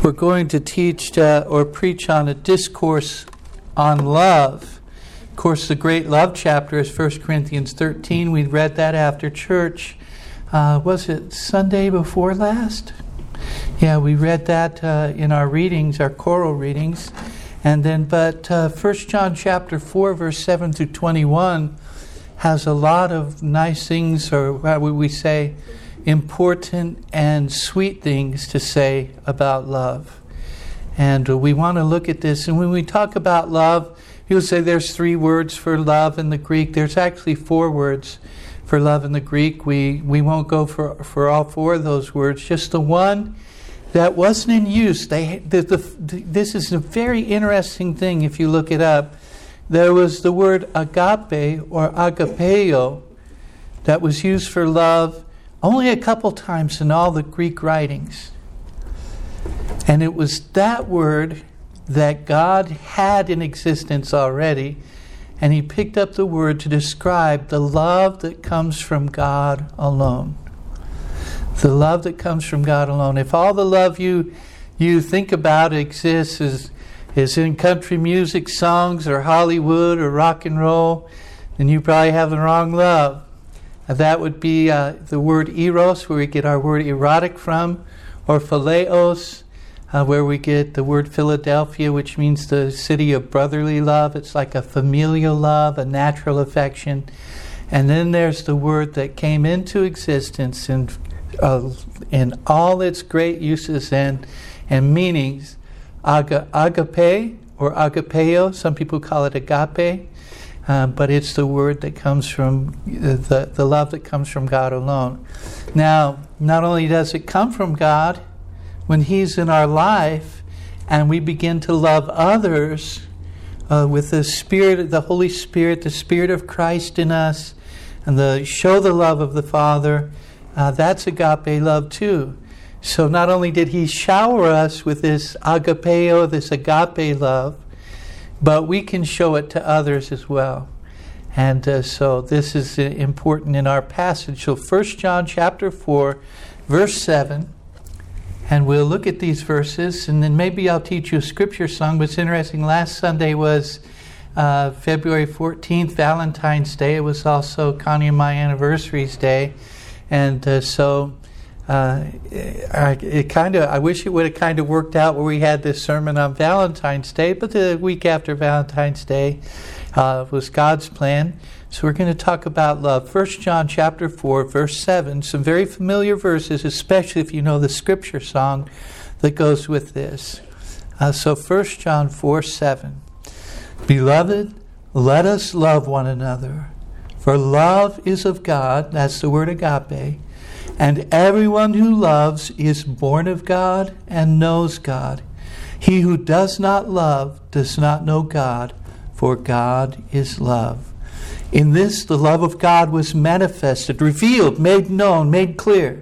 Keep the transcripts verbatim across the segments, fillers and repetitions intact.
We're going to teach uh, or preach on a discourse on love. Of course, the great love chapter is First Corinthians thirteen. We read that after church. Uh, was it Sunday before last? Yeah, we read that uh, in our readings, our choral readings. And then, but uh, First John chapter four, verse seven through twenty-one has a lot of nice things, or how would we say, important and sweet things to say about love. And uh, we want to look at this. And when we talk about love, people say there's three words for love in the Greek. There's actually four words for love in the Greek. We we won't go for, for all four of those words. Just the one that wasn't in use. They the, the, this is a very interesting thing if you look it up. There was the word agape or agapeo that was used for love only a couple times in all the Greek writings. And it was that word that God had in existence already, and He picked up the word to describe the love that comes from God alone. The love that comes from God alone. If all the love you you think about exists is, is in country music, songs, or Hollywood, or rock and roll, then you probably have the wrong love. That would be uh, the word eros, where we get our word erotic from, or phileos, uh, where we get the word Philadelphia, which means the city of brotherly love. It's like a familial love, a natural affection. And then there's the word that came into existence in, uh, in all its great uses and, and meanings, aga, agape, or agapeo. Some people call it agape. Uh, but it's the word that comes from, the, the love that comes from God alone. Now, not only does it come from God, when He's in our life and we begin to love others uh, with the Spirit, the Holy Spirit, the Spirit of Christ in us, and the show the love of the Father, uh, that's agape love too. So not only did He shower us with this agapeo, this agape love, but we can show it to others as well. And uh, so this is uh, important in our passage. So First John chapter four, verse seven. And we'll look at these verses, and then maybe I'll teach you a scripture song. What's interesting, last Sunday was uh, February fourteenth, Valentine's Day. It was also Connie and my anniversary's day. And uh, so Uh, I, it kind of. I wish it would have kind of worked out where we had this sermon on Valentine's Day, but the week after Valentine's Day uh, was God's plan. So we're going to talk about love. First John chapter four, verse seven. Some very familiar verses, especially if you know the scripture song that goes with this. Uh, so First John four, seven. Beloved, let us love one another, for love is of God. That's the word agape. And everyone who loves is born of God and knows God. He who does not love does not know God, for God is love. In this, the love of God was manifested, revealed, made known, made clear.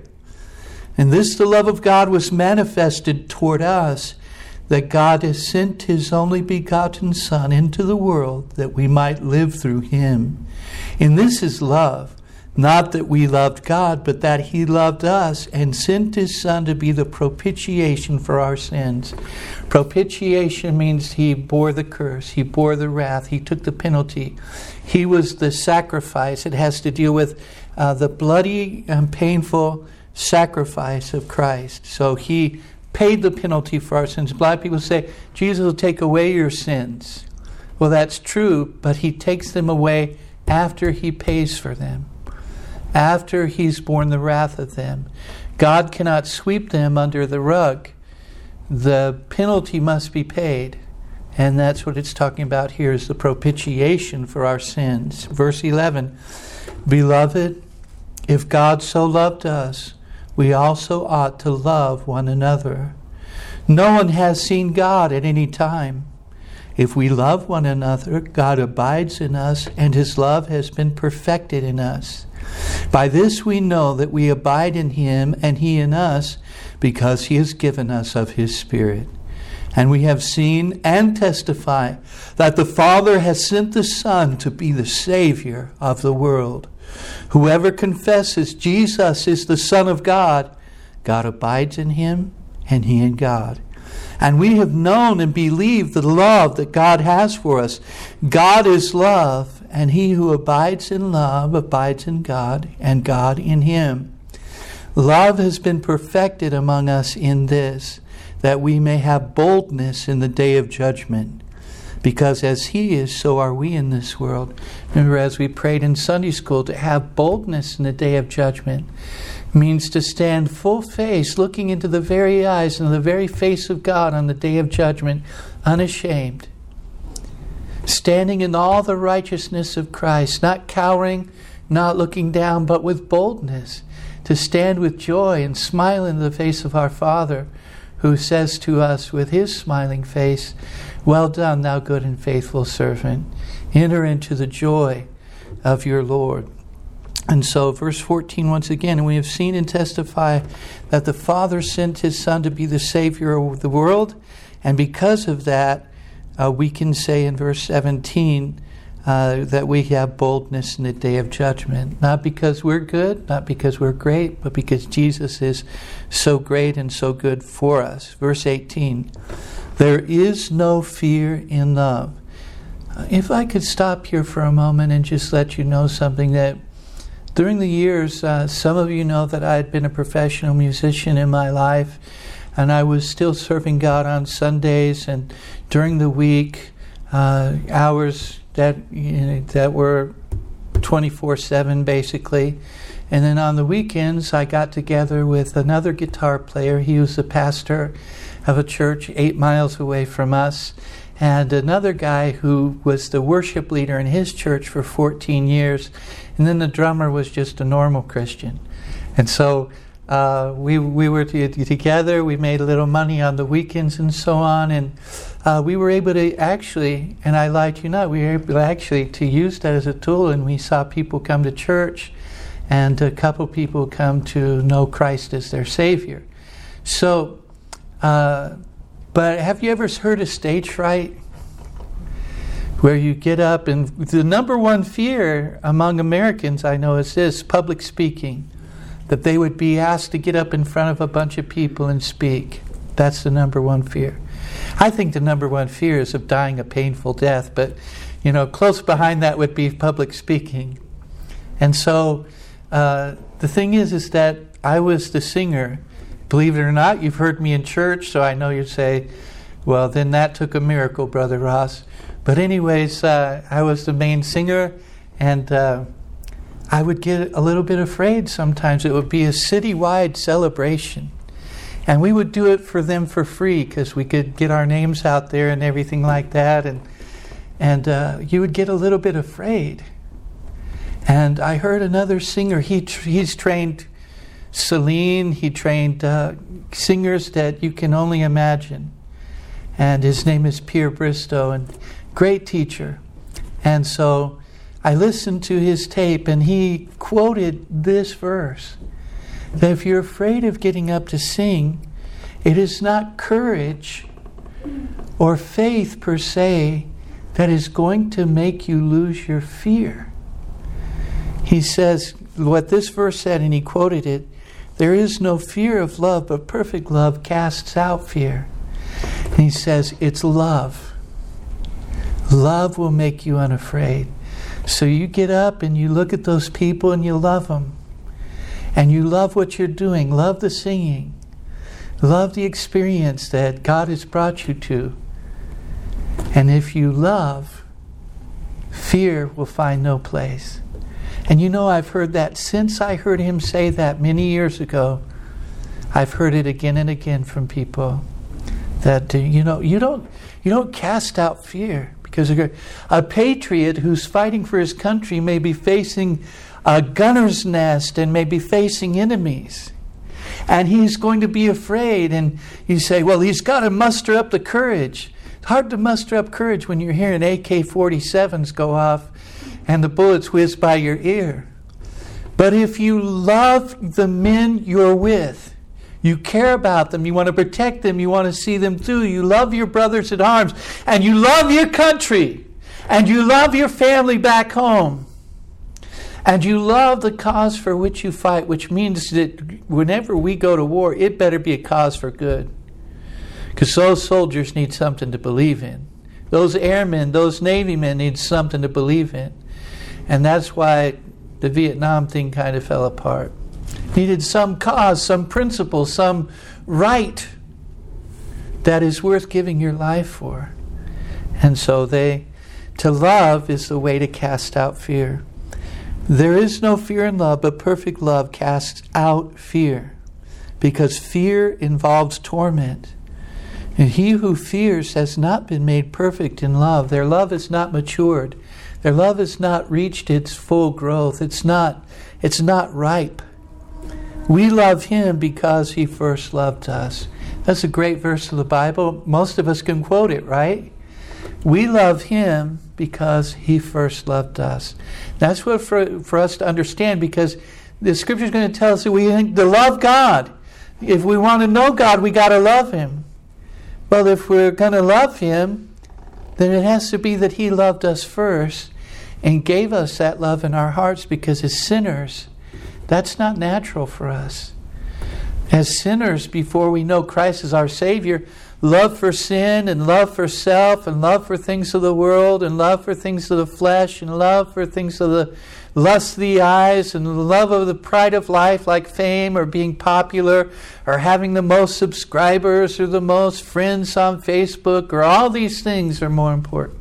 In this, the love of God was manifested toward us, that God has sent His only begotten Son into the world that we might live through Him. In this is love. Not that we loved God, but that He loved us and sent His Son to be the propitiation for our sins. Propitiation means He bore the curse. He bore the wrath. He took the penalty. He was the sacrifice. It has to deal with uh, the bloody and painful sacrifice of Christ. So He paid the penalty for our sins. A lot of people say, Jesus will take away your sins. Well, that's true, but He takes them away after He pays for them. After He's borne the wrath of them. God cannot sweep them under the rug. The penalty must be paid. And that's what it's talking about here, is the propitiation for our sins. Verse eleven. Beloved, if God so loved us, we also ought to love one another. No one has seen God at any time. If we love one another, God abides in us, and His love has been perfected in us. By this we know that we abide in Him and He in us, because He has given us of His Spirit. And we have seen and testify that the Father has sent the Son to be the Savior of the world. Whoever confesses Jesus is the Son of God, God abides in him and he in God. And we have known and believed the love that God has for us. God is love, and he who abides in love abides in God, and God in him. Love has been perfected among us in this, that we may have boldness in the day of judgment. Because as he is, so are we in this world. Remember, as we prayed in Sunday school, to have boldness in the day of judgment means to stand full face, looking into the very eyes and the very face of God on the day of judgment, unashamed. Standing in all the righteousness of Christ, not cowering, not looking down, but with boldness. To stand with joy and smile in the face of our Father, who says to us with his smiling face, "Well done, thou good and faithful servant. Enter into the joy of your Lord." And so, verse fourteen once again, "And we have seen and testify that the Father sent his Son to be the Savior of the world. And because of that, uh, we can say in verse seventeen uh, that we have boldness in the day of judgment. Not because we're good, not because we're great, but because Jesus is so great and so good for us." Verse eighteen, "There is no fear in love." If I could stop here for a moment and just let you know something, that during the years, uh, some of you know that I had been a professional musician in my life, and I was still serving God on Sundays and during the week, uh, hours that you know, that were twenty-four seven basically. And then on the weekends, I got together with another guitar player. He was the pastor of a church eight miles away from us, and another guy who was the worship leader in his church for fourteen years. And then the drummer was just a normal Christian. And so uh, we we were t- together. We made a little money on the weekends and so on. And uh, we were able to actually, and I lied to you not, we were able actually to use that as a tool. And we saw people come to church, and a couple people come to know Christ as their Savior. So, uh, but have you ever heard of stage fright? Where you get up, and the number one fear among Americans, I know, is this: public speaking. That they would be asked to get up in front of a bunch of people and speak. That's the number one fear. I think the number one fear is of dying a painful death, but, you know, close behind that would be public speaking. And so, uh, the thing is, is that I was the singer. Believe it or not, you've heard me in church, so I know you'd say, well, then that took a miracle, Brother Ross. But anyways, uh, I was the main singer, and uh, I would get a little bit afraid sometimes. It would be a citywide celebration. And we would do it for them for free because we could get our names out there and everything like that. And and uh, you would get a little bit afraid. And I heard another singer, he tr- he's trained Celine, he trained uh, singers that you can only imagine. And his name is Pierre Bristow, and great teacher. And so I listened to his tape, and he quoted this verse, that if you're afraid of getting up to sing, it is not courage or faith per se that is going to make you lose your fear. He says what this verse said, and he quoted it: "There is no fear of love, but perfect love casts out fear." And he says it's love. Love will make you unafraid. So you get up and you look at those people and you love them. And you love what you're doing. Love the singing. Love the experience that God has brought you to. And if you love, fear will find no place. And you know, I've heard that since I heard him say that many years ago. I've heard it again and again from people. That, you know, you don't you don't cast out fear. Because a patriot who's fighting for his country may be facing a gunner's nest and may be facing enemies. And he's going to be afraid. And you say, well, he's got to muster up the courage. It's hard to muster up courage when you're hearing A K forty-sevens go off and the bullets whiz by your ear. But if you love the men you're with, you care about them, you want to protect them, you want to see them through, you love your brothers at arms, and you love your country, and you love your family back home, and you love the cause for which you fight, which means that whenever we go to war, it better be a cause for good. Because those soldiers need something to believe in. Those airmen, those Navy men need something to believe in. And that's why the Vietnam thing kind of fell apart. Needed some cause, some principle, some right that is worth giving your life for. And so they, to love is the way to cast out fear. There is no fear in love, but perfect love casts out fear, because fear involves torment. And he who fears has not been made perfect in love. Their love is not matured. Their love has not reached its full growth. It's not, it's not ripe. We love him because he first loved us. That's a great verse of the Bible. Most of us can quote it, right? We love him because he first loved us. That's what for, for us to understand, because the scripture is going to tell us that we need to love God. If we want to know God, we got to love him. Well, if we're going to love him, then it has to be that he loved us first and gave us that love in our hearts, because as sinners, that's not natural for us. As sinners, before we know Christ as our Savior, love for sin and love for self and love for things of the world and love for things of the flesh and love for things of the lust of the eyes and the love of the pride of life, like fame or being popular or having the most subscribers or the most friends on Facebook, or all these things are more important.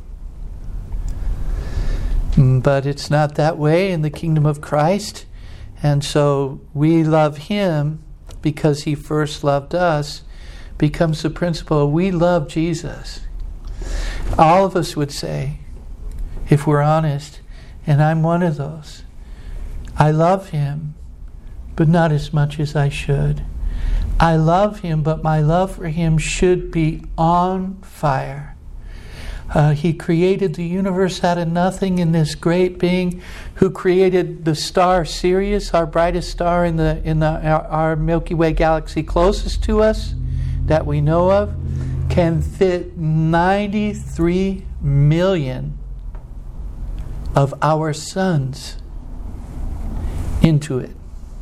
But it's not that way in the kingdom of Christ. And so we love him because he first loved us, becomes the principle. We love Jesus. All of us would say, if we're honest, and I'm one of those, I love him, but not as much as I should. I love him, but my love for him should be on fire. Uh, he created the universe out of nothing, in this great being who created the star Sirius, our brightest star in the in the our, our Milky Way galaxy closest to us that we know of, can fit ninety-three million of our suns into it.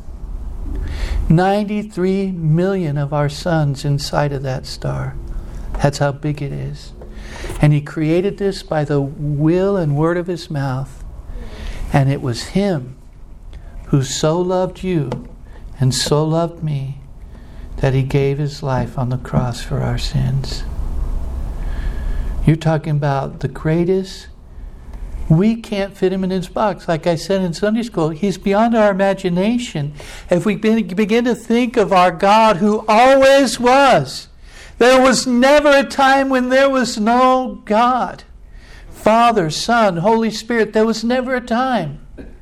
ninety-three million of our suns inside of that star. That's how big it is. And he created this by the will and word of his mouth. And it was him who so loved you and so loved me that he gave his life on the cross for our sins. You're talking about the greatest. We can't fit him in his box. Like I said in Sunday school, he's beyond our imagination. If we begin to think of our God who always was, there was never a time when there was no God. Father, Son, Holy Spirit, there was never a time.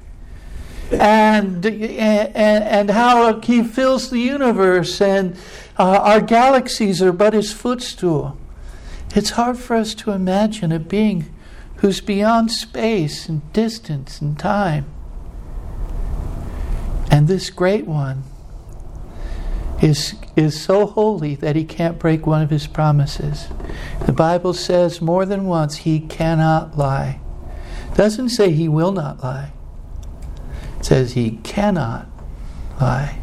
And, and, and how he fills the universe, and uh, our galaxies are but his footstool. It's hard for us to imagine a being who's beyond space and distance and time. And this great one is, is so holy that he can't break one of his promises. The Bible says more than once he cannot lie. It doesn't say he will not lie. It says he cannot lie.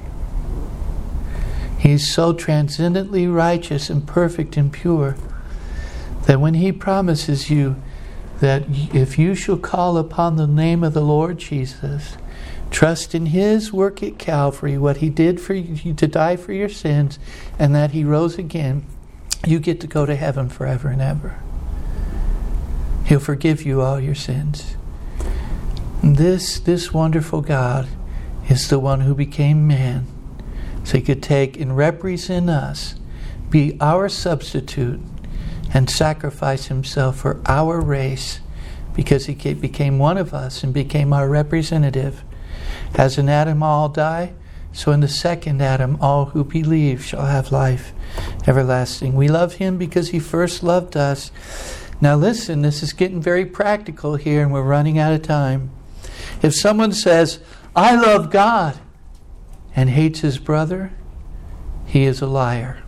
He's so transcendently righteous and perfect and pure that when he promises you that if you shall call upon the name of the Lord Jesus, trust in his work at Calvary, what he did for you to die for your sins, and that he rose again, you get to go to heaven forever and ever. He'll forgive you all your sins. And this, this wonderful God is the one who became man, so he could take and represent us, be our substitute, and sacrifice himself for our race, because he became one of us and became our representative. As in Adam all die, so in the second Adam all who believe shall have life everlasting. We love him because he first loved us. Now listen, this is getting very practical here, and we're running out of time. If someone says, I love God, and hates his brother, he is a liar.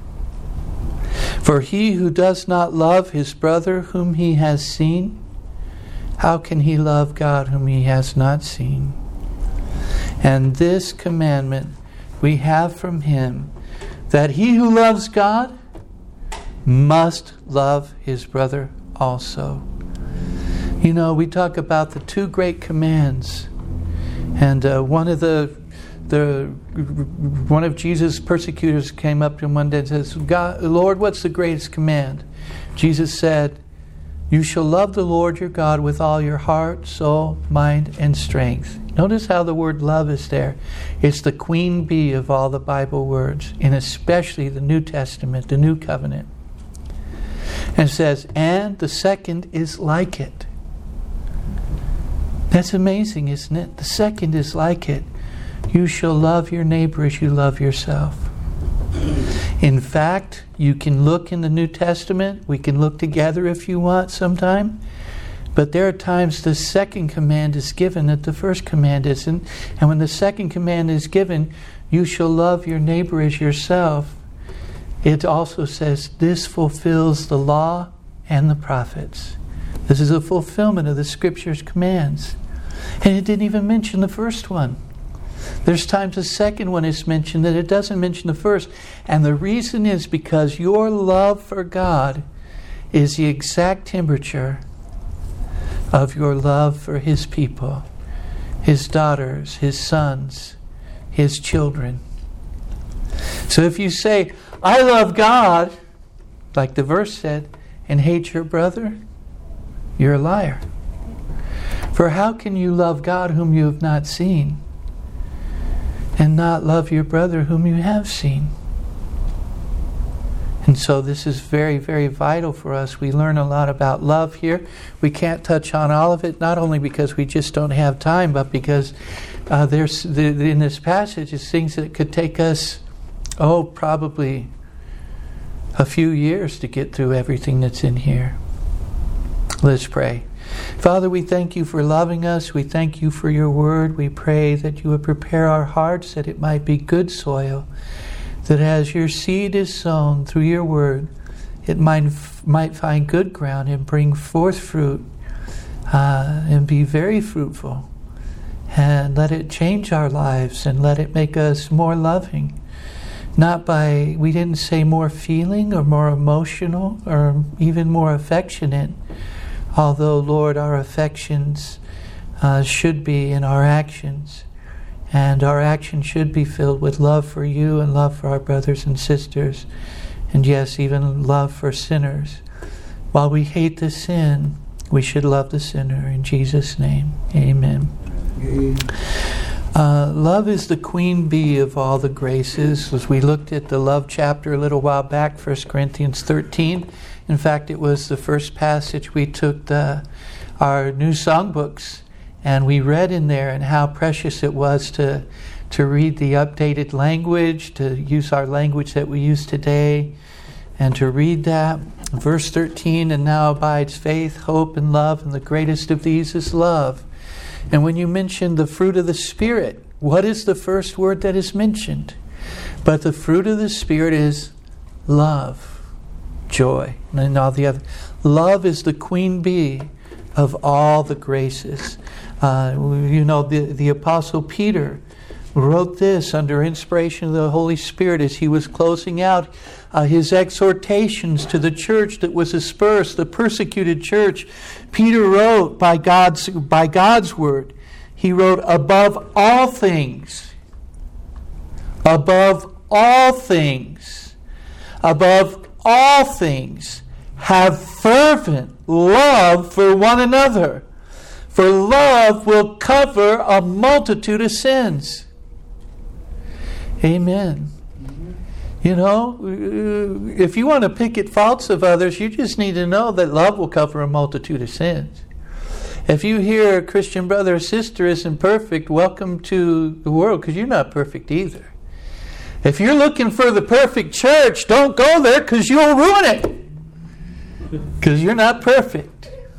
For he who does not love his brother whom he has seen, how can he love God whom he has not seen? And this commandment we have from him, that he who loves God must love his brother also. You know, we talk about the two great commands. And uh, one of the the one of Jesus' persecutors came up to him one day and says, God, Lord, what's the greatest command? Jesus said, you shall love the Lord your God with all your heart, soul, mind, and strength. Notice how the word love is there. It's the queen bee of all the Bible words, and especially the New Testament, the New Covenant. And it says, and the second is like it. That's amazing, isn't it? The second is like it. You shall love your neighbor as you love yourself. In fact, you can look in the New Testament. We can look together if you want sometime. But there are times the second command is given that the first command isn't. And when the second command is given, you shall love your neighbor as yourself, it also says this fulfills the law and the prophets. This is a fulfillment of the Scripture's commands. And it didn't even mention the first one. There's times the second one is mentioned that it doesn't mention the first. And the reason is because your love for God is the exact temperature of your love for His people, His daughters, His sons, His children. So if you say, I love God, like the verse said, and hate your brother, you're a liar. For how can you love God whom you have not seen and not love your brother whom you have seen? And so this is very, very vital for us. We learn a lot about love here. We can't touch on all of it, not only because we just don't have time, but because uh, there's the, in this passage is things that could take us, oh, probably a few years to get through everything that's in here. Let's pray. Father, we thank you for loving us. We thank you for your word. We pray that you would prepare our hearts that it might be good soil, that as your seed is sown through your word, it might, might find good ground and bring forth fruit uh, and be very fruitful. And let it change our lives and let it make us more loving. Not by, we didn't say more feeling or more emotional or even more affectionate, although, Lord, our affections uh, should be in our actions. And our actions should be filled with love for you and love for our brothers and sisters. And yes, even love for sinners. While we hate the sin, we should love the sinner. In Jesus' name, amen. Amen. Uh, love is the queen bee of all the graces. As we looked at the love chapter a little while back, First Corinthians thirteen. In fact, it was the first passage we took the, our new songbooks, and we read in there, and how precious it was to to read the updated language, to use our language that we use today, and to read that. Verse thirteen, and now abides faith, hope, and love, and the greatest of these is love. And when you mention the fruit of the Spirit, what is the first word that is mentioned? But the fruit of the Spirit is love, joy, and all the other. Love is the queen bee of all the graces. Uh, you know, the, the Apostle Peter wrote this under inspiration of the Holy Spirit as he was closing out uh, his exhortations to the church that was dispersed, the persecuted church. Peter wrote by God's by God's word. He wrote, above all things, above all things, above all things, have fervent love for one another, for love will cover a multitude of sins. Amen. Mm-hmm. You know, if you want to pick at faults of others, you just need to know that love will cover a multitude of sins. If you hear a Christian brother or sister isn't perfect, welcome to the world, because you're not perfect either. If you're looking for the perfect church, don't go there, because you'll ruin it. Because you're not perfect.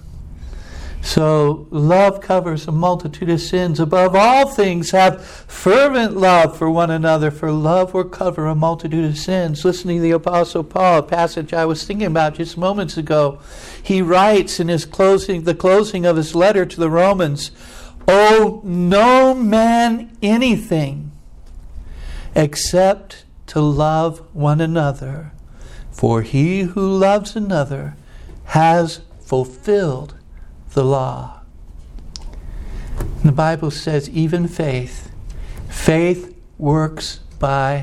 So love covers a multitude of sins. Above all things, have fervent love for one another, for love will cover a multitude of sins. Listening to the Apostle Paul, a passage I was thinking about just moments ago, he writes in his closing, the closing of his letter to the Romans, owe no man anything except to love one another. For he who loves another has fulfilled the law. And the Bible says even faith. Faith works by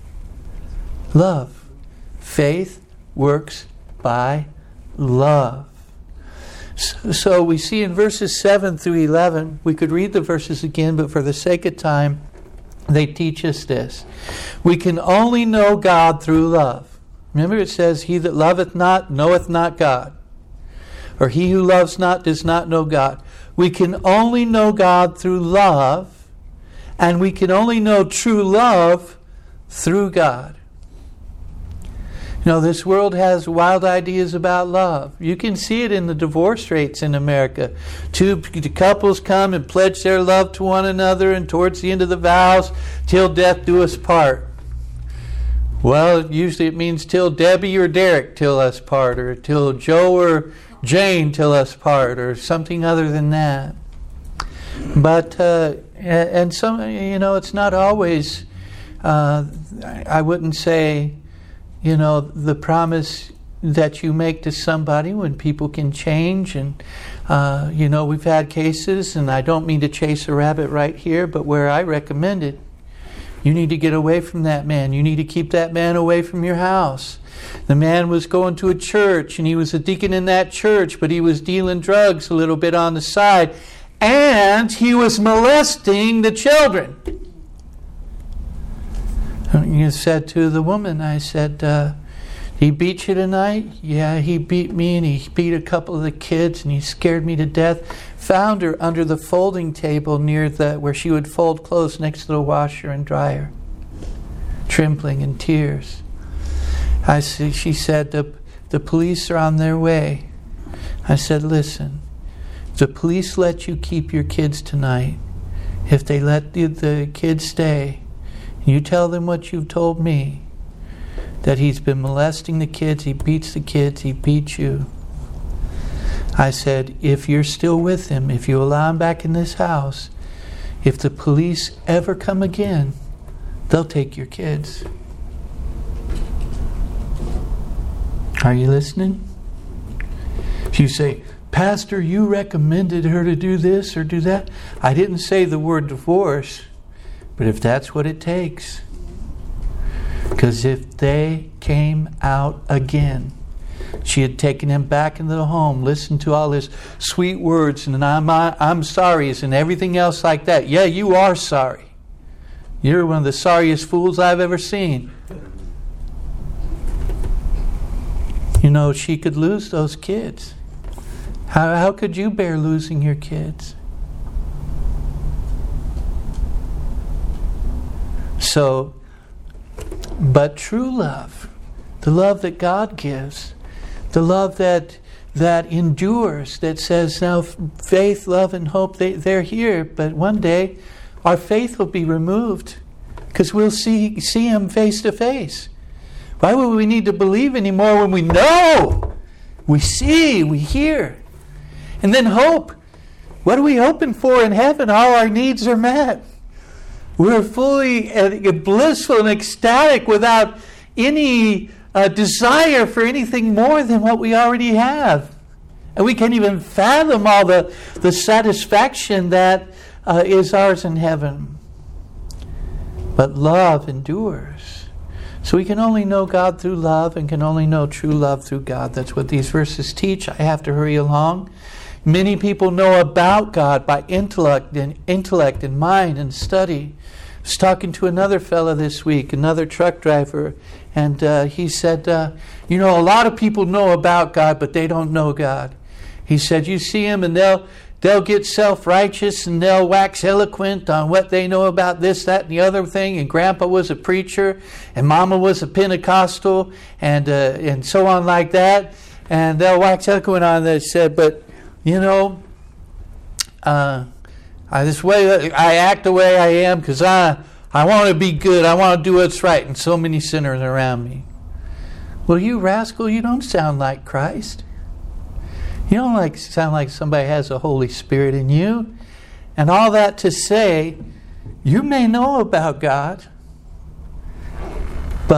love. Faith works by love. So, so we see in verses seven through eleven, we could read the verses again, but for the sake of time, they teach us this. We can only know God through love. Remember it says, he that loveth not, knoweth not God. Or he who loves not, does not know God. We can only know God through love, and we can only know true love through God. You know, this world has wild ideas about love. You can see it in the divorce rates in America. Two couples come and pledge their love to one another, and towards the end of the vows, till death do us part. Well, usually it means till Debbie or Derek till us part, or till Joe or Jane till us part, or something other than that. But, uh, and some, you know, it's not always, uh, I wouldn't say, you know, the promise that you make to somebody when people can change. And, uh, you know, we've had cases, and I don't mean to chase a rabbit right here, but where I recommend it. You need to get away from that man. You need to keep that man away from your house. The man was going to a church, and he was a deacon in that church, but he was dealing drugs a little bit on the side, and he was molesting the children. You said to the woman, I said, uh, he beat you tonight? Yeah, he beat me, and he beat a couple of the kids, and he scared me to death. Found her under the folding table near the where she would fold clothes next to the washer and dryer, trembling in tears. I see, she said, the, the police are on their way. I said, listen, if the police let you keep your kids tonight, if they let the, the kids stay, you tell them what you've told me, that he's been molesting the kids, he beats the kids, he beats you. I said, if you're still with him, if you allow him back in this house, if the police ever come again, they'll take your kids. Are you listening? If you say, Pastor, you recommended her to do this or do that, I didn't say the word divorce, but if that's what it takes. Because if they came out again, she had taken him back into the home, listened to all his sweet words, and I'm, I'm sorry, and everything else like that. Yeah, you are sorry. You're one of the sorriest fools I've ever seen. You know, she could lose those kids. How, how could you bear losing your kids? So, but true love, the love that God gives, the love that that endures, that says now faith, love, and hope, they, they're here, but one day our faith will be removed because we'll see, see Him face to face. Why would we need to believe anymore when we know? We see, we hear. And then hope. What are we hoping for in heaven? All our needs are met. We're fully uh, blissful and ecstatic without any uh, desire for anything more than what we already have. And we can't even fathom all the, the satisfaction that uh, is ours in heaven. But love endures. So we can only know God through love and can only know true love through God. That's what these verses teach. I have to hurry along. Many people know about God by intellect and intellect and mind and study. I was talking to another fellow this week, another truck driver, and uh, he said, uh, you know, a lot of people know about God, but they don't know God. He said, you see them and they'll they'll get self-righteous and they'll wax eloquent on what they know about this, that, and the other thing. And Grandpa was a preacher, and Mama was a Pentecostal, and uh, and so on like that. And they'll wax eloquent on this. Said, but you know, uh, I, this way I act the way I am because I I want to be good. I want to do what's right. And so many sinners around me. Well, you rascal, you don't sound like Christ. You don't like sound like somebody has the Holy Spirit in you. And all that to say, you may know about God, but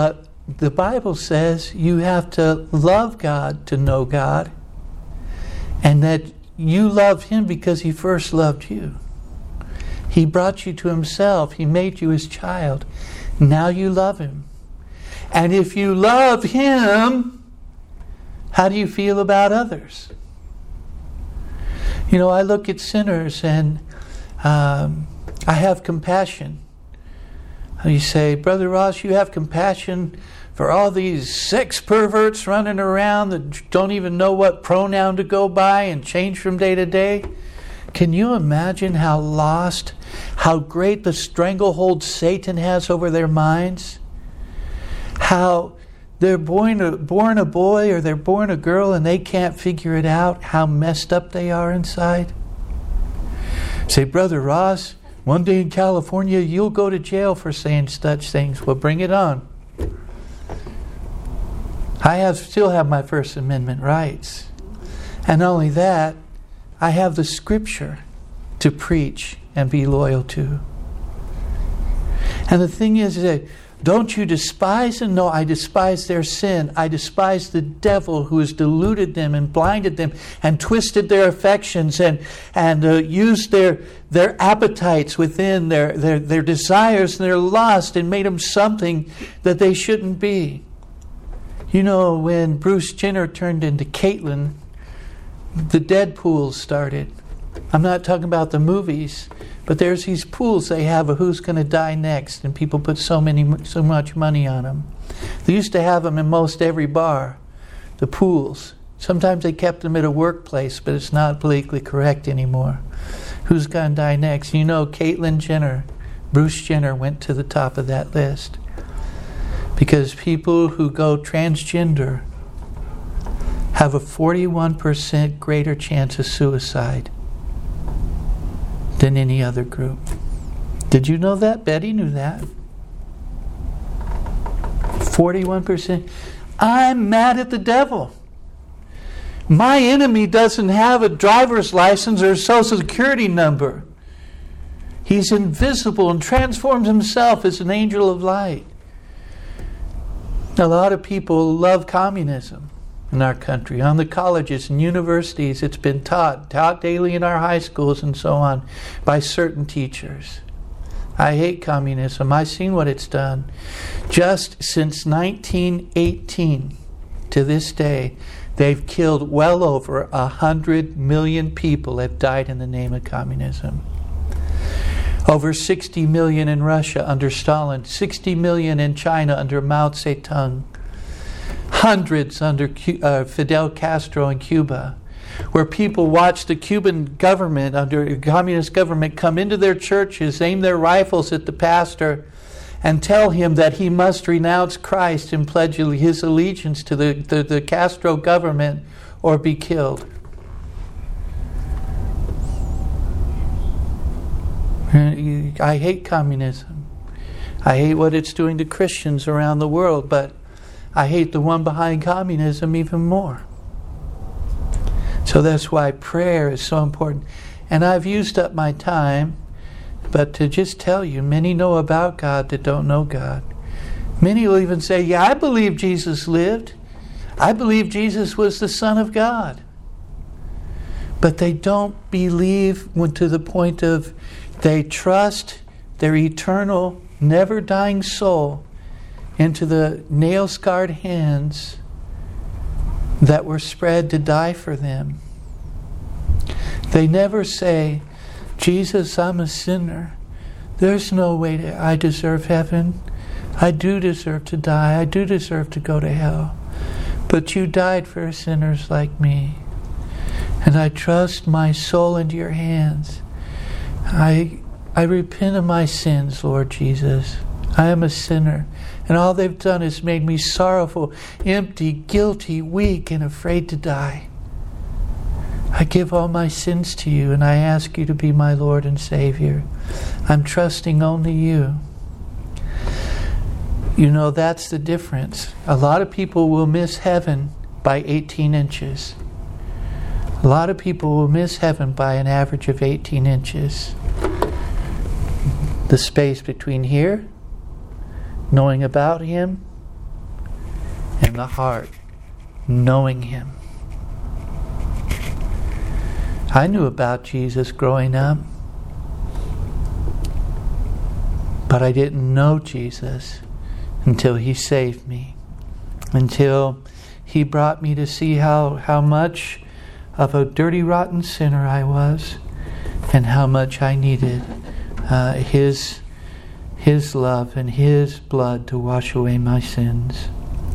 the Bible says you have to love God to know God, and that you love Him because He first loved you. He brought you to Himself. He made you His child. Now you love Him. And if you love Him, how do you feel about others? You know, I look at sinners and um, I have compassion. You say, Brother Ross, you have compassion for all these sex perverts running around that don't even know what pronoun to go by and change from day to day? Can you imagine how lost, how great the stranglehold Satan has over their minds? How they're born a, born a boy or they're born a girl and they can't figure it out, how messed up they are inside? Say, Brother Ross, one day in California you'll go to jail for saying such things. Well, bring it on. I have still have my First Amendment rights. And not only that, I have the Scripture to preach and be loyal to. And the thing is that don't you despise them? No, I despise their sin. I despise the devil who has deluded them and blinded them and twisted their affections and and uh, used their their appetites within, their, their, their desires and their lust and made them something that they shouldn't be. You know, when Bruce Jenner turned into Caitlyn, the Deadpool started. I'm not talking about the movies, but there's these pools they have of who's going to die next, and people put so many, so much money on them. They used to have them in most every bar, the pools. Sometimes they kept them at a workplace, but it's not politically correct anymore. Who's going to die next? You know, Caitlyn Jenner, Bruce Jenner went to the top of that list. Because people who go transgender have a forty-one percent greater chance of suicide than any other group. Did you know that? Betty knew that. forty-one percent. I'm mad at the devil. My enemy doesn't have a driver's license or a social security number. He's invisible and transforms himself as an angel of light. A lot of people love communism in our country. On the colleges and universities, it's been taught, taught daily in our high schools and so on, by certain teachers. I hate communism. I've seen what it's done. Just since nineteen eighteen to this day, they've killed well over a hundred million people have died in the name of communism. Over sixty million in Russia under Stalin, sixty million in China under Mao Zedong, hundreds under uh, Fidel Castro in Cuba, where people watched the Cuban government, under the communist government, come into their churches, aim their rifles at the pastor, and tell him that he must renounce Christ and pledge his allegiance to the, the, the Castro government or be killed. I hate communism. I hate what it's doing to Christians around the world, but I hate the one behind communism even more. So that's why prayer is so important. And I've used up my time, but to just tell you, many know about God that don't know God. Many will even say, yeah, I believe Jesus lived. I believe Jesus was the Son of God. But they don't believe when to the point of they trust their eternal, never-dying soul into the nail-scarred hands that were spread to die for them. They never say, Jesus, I'm a sinner. There's no way that I deserve heaven. I do deserve to die. I do deserve to go to hell. But you died for sinners like me. And I trust my soul into your hands. I I repent of my sins, Lord Jesus. I am a sinner. And all they've done is made me sorrowful, empty, guilty, weak, and afraid to die. I give all my sins to you, and I ask you to be my Lord and Savior. I'm trusting only you. You know, that's the difference. A lot of people will miss heaven by eighteen inches. A lot of people will miss heaven by an average of eighteen inches. The space between here, knowing about Him, and the heart, knowing Him. I knew about Jesus growing up, but I didn't know Jesus until He saved me, until He brought me to see how, how much of a dirty, rotten sinner I was, and how much I needed uh, His, His love and His blood to wash away my sins.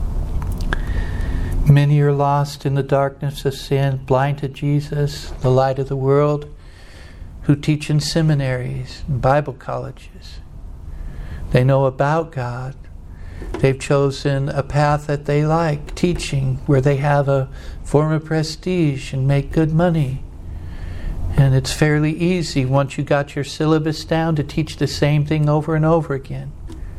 Many are lost in the darkness of sin, blind to Jesus, the light of the world, who teach in seminaries and Bible colleges. They know about God. They've chosen a path that they like, teaching, where they have a form of prestige and make good money. And it's fairly easy, once you got your syllabus down, to teach the same thing over and over again.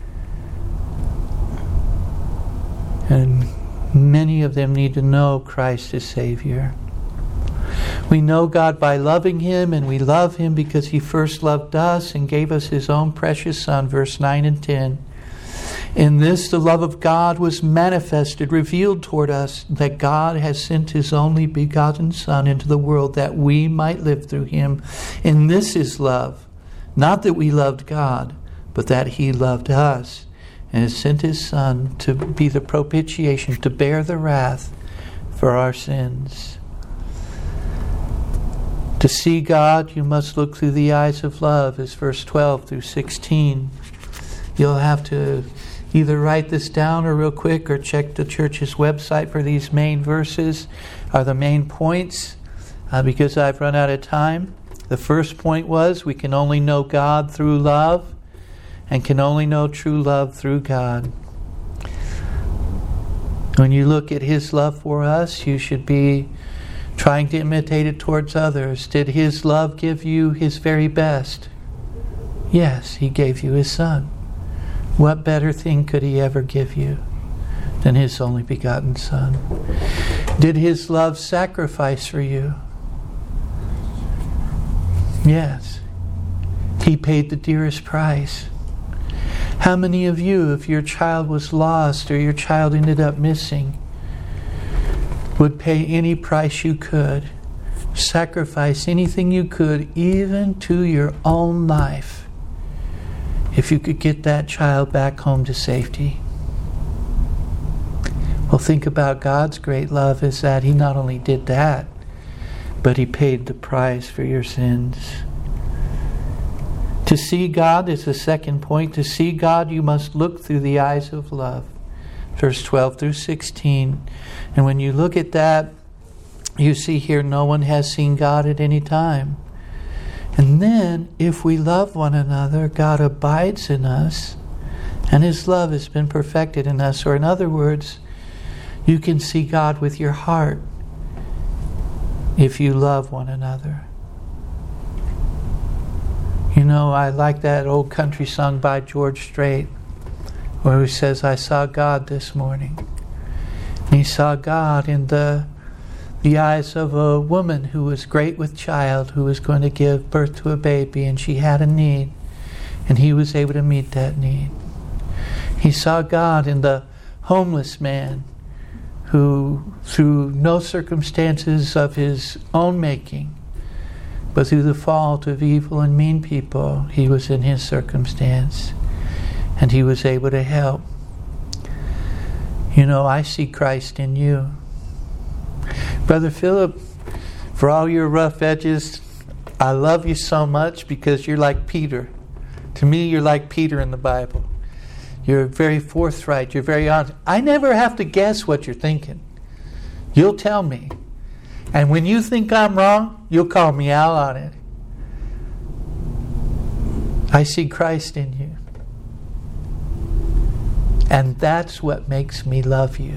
And many of them need to know Christ as Savior. We know God by loving Him, and we love Him because He first loved us and gave us His own precious Son, verse nine and ten. In this the love of God was manifested, revealed toward us, that God has sent His only begotten Son into the world that we might live through Him. And this is love, not that we loved God, but that He loved us, and has sent His Son to be the propitiation, to bear the wrath for our sins. To see God, you must look through the eyes of love, is verse twelve through sixteen. You'll have to either write this down or real quick, or check the church's website for these main verses, are the main points, uh, because I've run out of time. The first point was, we can only know God through love, and can only know true love through God. When you look at His love for us, you should be trying to imitate it towards others. Did His love give you His very best? Yes, He gave you His Son. What better thing could He ever give you than His only begotten Son? Did His love sacrifice for you? Yes. He paid the dearest price. How many of you, if your child was lost or your child ended up missing, would pay any price you could, sacrifice anything you could, even to your own life, if you could get that child back home to safety? Well, think about God's great love, is that He not only did that, but He paid the price for your sins. To see God is the second point. To see God, you must look through the eyes of love. Verse twelve through sixteen. And when you look at that, you see here, no one has seen God at any time. And then, if we love one another, God abides in us, and His love has been perfected in us. Or in other words, you can see God with your heart if you love one another. You know, I like that old country song by George Strait, where he says, I saw God this morning. And he saw God in the the eyes of a woman who was great with child, who was going to give birth to a baby, and she had a need, and He was able to meet that need. He saw God in the homeless man who, through no circumstances of his own making, but through the fault of evil and mean people, he was in his circumstance, and he was able to help. You know, I see Christ in you. Brother Philip, for all your rough edges, I love you so much because you're like Peter. To me, you're like Peter in the Bible. You're very forthright. You're very honest. I never have to guess what you're thinking. You'll tell me. And when you think I'm wrong, you'll call me out on it. I see Christ in you. And that's what makes me love you.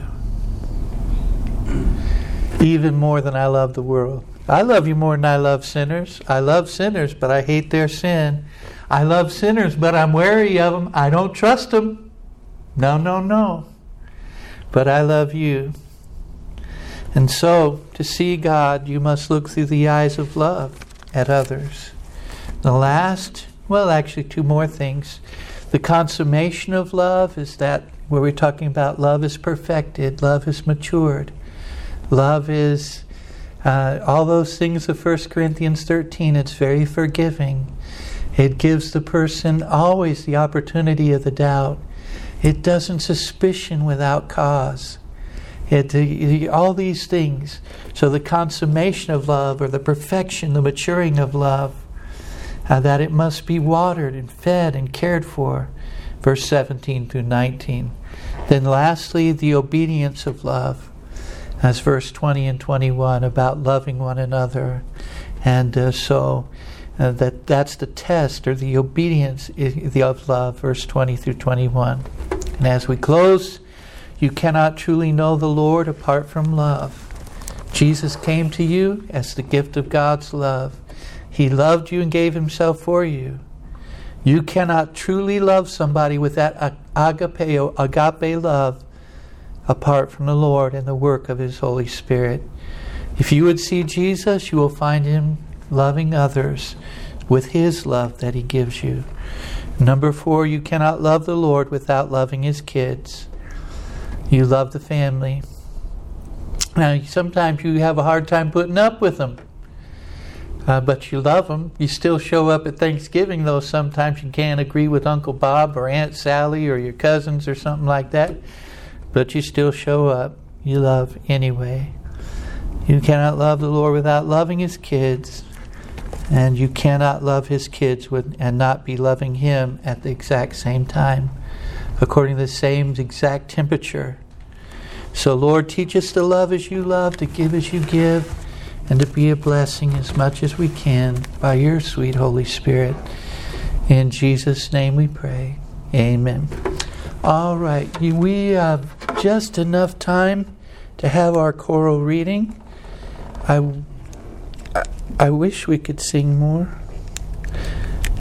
Even more than I love the world. I love you more than I love sinners. I love sinners, but I hate their sin. I love sinners, but I'm wary of them. I don't trust them. No, no, no. But I love you. And so, to see God, you must look through the eyes of love at others. The last, well, actually two more things. The consummation of love is that where we're talking about love is perfected, love is matured, love is uh, all those things of First Corinthians thirteen. It's very forgiving. It gives the person always the opportunity of the doubt. It doesn't suspicion without cause. It, it, all these things. So the consummation of love, or the perfection, the maturing of love, uh, that it must be watered and fed and cared for. Verse seventeen through nineteen. Then lastly, the obedience of love. That's verse twenty and twenty-one, about loving one another. And uh, so uh, that that's the test, or the obedience of love, verse twenty through twenty-one. And as we close, you cannot truly know the Lord apart from love. Jesus came to you as the gift of God's love. He loved you and gave himself for you. You cannot truly love somebody with that agapeo, agape love apart from the Lord and the work of his Holy Spirit. If you would see Jesus, you will find him loving others with his love that he gives you. Number four, you cannot love the Lord without loving his kids. You love the family. Now, sometimes you have a hard time putting up with them. Uh, but you love them. You still show up at Thanksgiving, though sometimes you can't agree with Uncle Bob or Aunt Sally or your cousins or something like that. But you still show up. You love anyway. You cannot love the Lord without loving his kids. And you cannot love his kids with, and not be loving him at the exact same time, according to the same exact temperature. So Lord, teach us to love as you love, to give as you give, and to be a blessing as much as we can by your sweet Holy Spirit. In Jesus' name we pray. Amen. All right. We have just enough time to have our choral reading. I, I wish we could sing more.